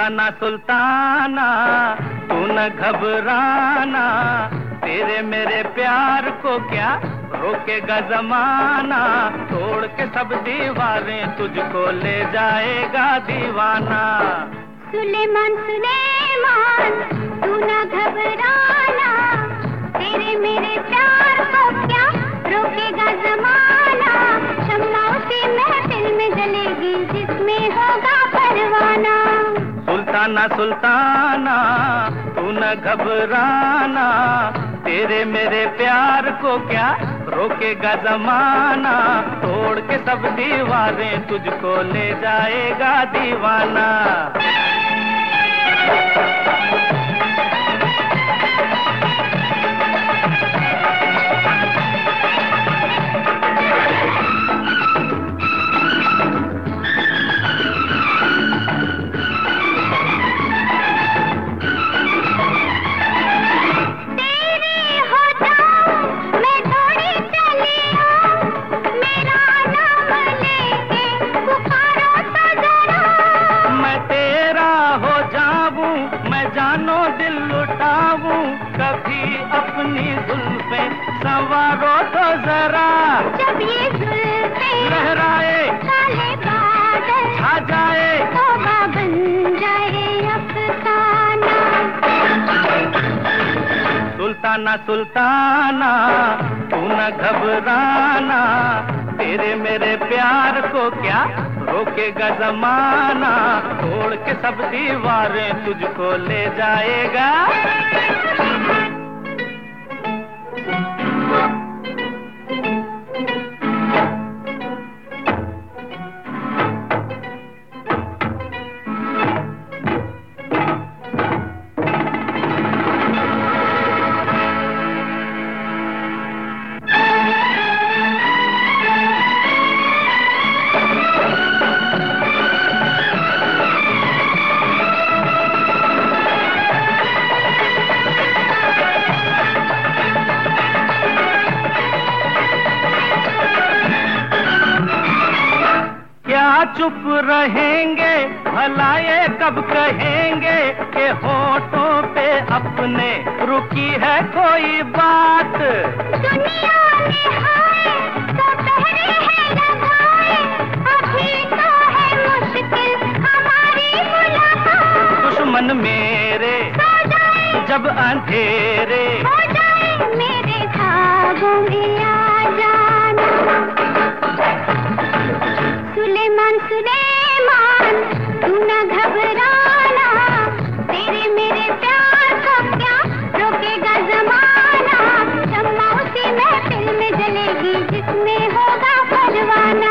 सुल्ताना सुल्ताना तू न घबराना, तेरे मेरे प्यार को क्या रोकेगा जमाना, तोड़ के सब दीवारें तुझको ले जाएगा दीवाना। सुलेमान सुलेमान तू न घबराना, तेरे मेरे प्यार को क्या रोकेगा जमाना, शम्माओं से महफिल में जलेगी जिसमें होगा परवाना। सुल्ताना सुल्ताना तू न घबराना, तेरे मेरे प्यार को क्या रोकेगा जमाना, तोड़ के सब दीवारें तुझको ले जाएगा दीवाना। जानो दिल लुटाऊं कभी अपनी जुल्फें संवारो तो जरा, जब ये जुल्फें लहराए काले बादल छा जाए तौबा बन जाए अफसाना। सुल्ताना सुल्ताना तू न घबराना, तेरे मेरे प्यार को क्या रोकेगा जमाना, तोड़ के सब दीवारें तुझको ले जाएगा। चुप रहेंगे भला ये कब कहेंगे कि होठों पे अपने रुकी है कोई बात। दुनिया में हाय तो पहरे हैं लगाए, अभी तो है मुश्किल हमारी मुलाकात। दुश्मन मेरे जब अंधेरे हो जाए मेरे खाबों में आ जाना। सुलेमान सुलेमान तू न घबराना, तेरे मेरे प्यार को क्या रोकेगा जमाना, शम्माओं से महफिल में जलेगी जिसमें होगा परवाना।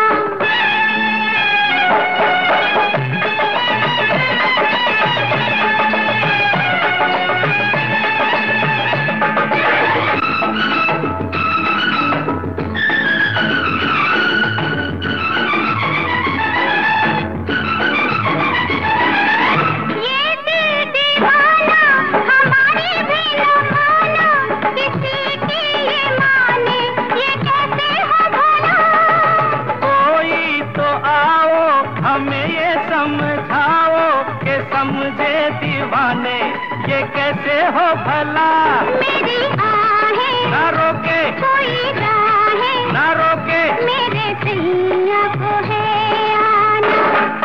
समझाओ के समझे दीवाने ये कैसे हो भला, मेरी आहें ना रोके कोई राहें, ना रोके मेरे सैया को है आना।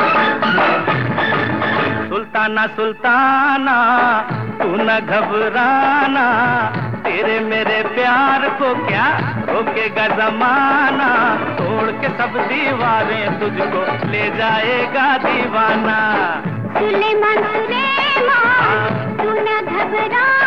सुल्ताना सुल्ताना तू न घबराना, तेरे मेरे प्यार को क्या रोकेगा जमाना, तोड़ के सब दीवारें तुझको ले जाएगा दीवाना। सुलेमान सुलेमान तू न घबरा।